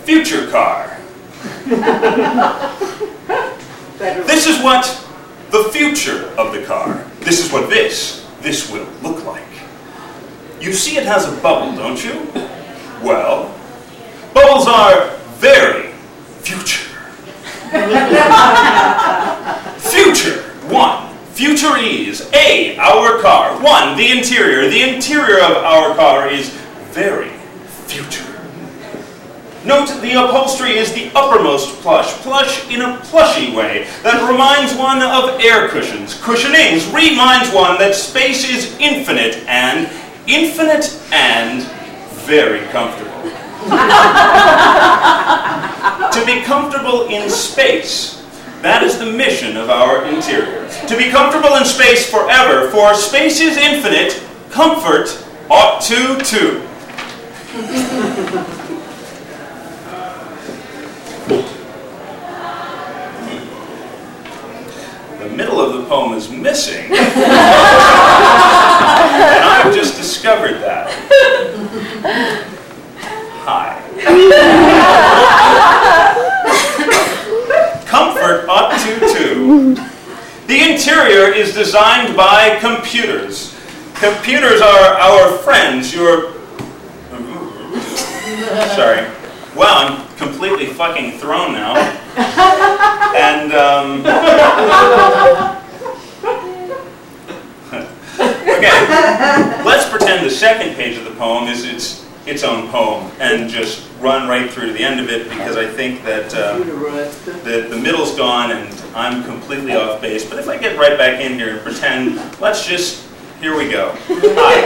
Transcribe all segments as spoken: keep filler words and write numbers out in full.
future car. This is what the future of the car, this is what this, this will look like. You see it has a bubble, don't you? Well, bubbles are very future. Future, one. Future is A, our car. One, the interior. The interior of our car is very future. Note the upholstery is the uppermost plush, plush in a plushy way that reminds one of air cushions. Cushionings reminds one that space is infinite and infinite and very comfortable. To be comfortable in space, that is the mission of our interior. To be comfortable in space forever, for space is infinite, comfort ought to too. The middle of the poem is missing. And I've just discovered that. Hi. Comfort ought to too. The interior is designed by computers. Computers are our friends. Your... Sorry. Wow, I'm completely fucking thrown now. And, um... okay, let's pretend the second page of the poem is its its own poem and just run right through to the end of it, because I think that uh, the, the middle's gone and I'm completely off base. But if I get right back in here and pretend, let's just, here we go. Hi.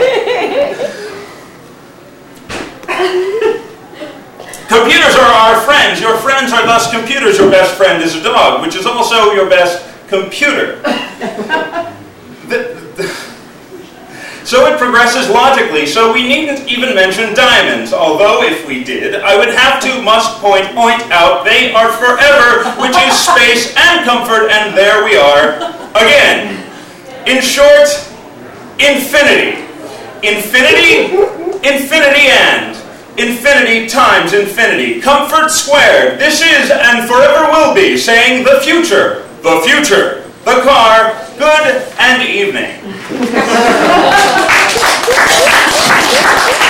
Computers are our friends. Your friends are thus computers. Your best friend is a dog, which is also your best computer. the, the, So it progresses logically, so we needn't even mention diamonds, although if we did, I would have to, must point, point out they are forever, which is space and comfort, and there we are again. In short, infinity. Infinity, infinity and. Infinity times infinity. Comfort squared. This is and forever will be, saying the future, the future, the car, good and evening.